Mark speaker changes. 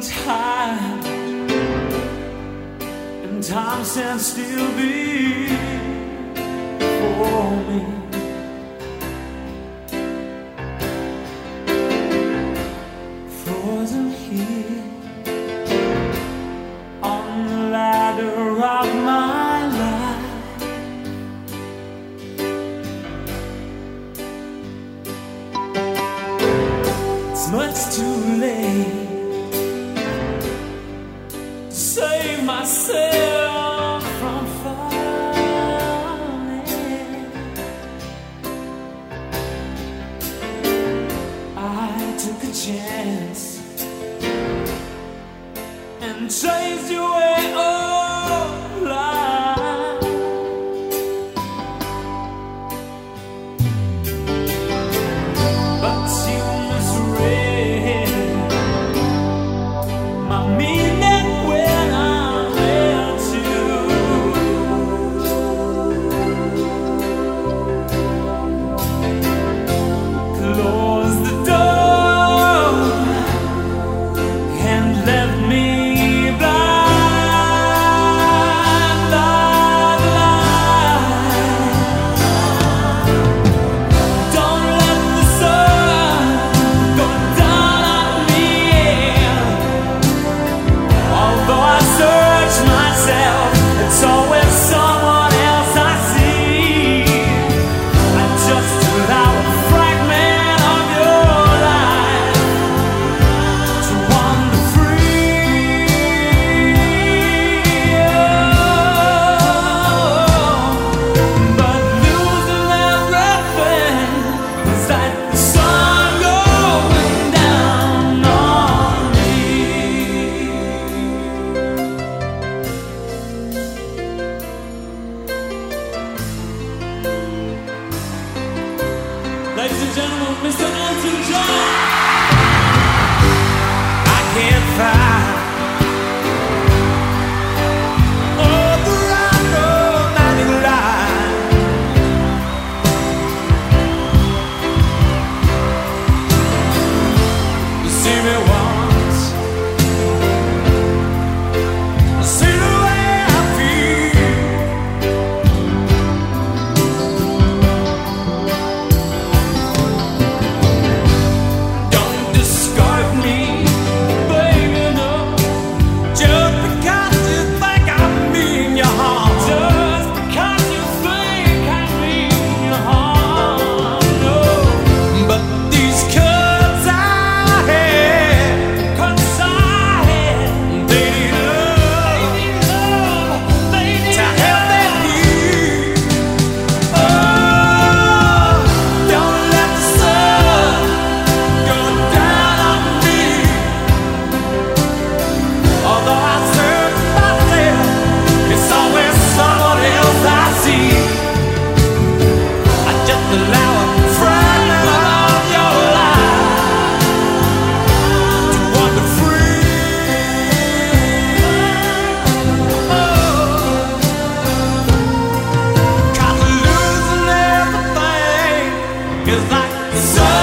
Speaker 1: time, and time stands still before me. Frozen here on the ladder of my life. It's much too late to save myself from falling. I took a chance and chased you away alive. But you misread my meaning when I met you. Close the door and left me blind. Don't let the sun go down on me. Although I search myself, it's always someone else I see. I just allow a fragment of your life to wander free. But losing everything is like the sun going down on me. Ladies and gentlemen, Mr. Elton John. I can't find all the right romantic line. You see me once, see the way I feel. Don't discard me, baby, no. Just because you think I mean you harm. Just because you think I mean you harm, no. But these cuts I had, they need love, to help them heal. Oh, don't let the sun go down on me. Although I search myself, it's always someone else I see. I just allow a fragment of your life to wander free. Cause losing everything is like the sun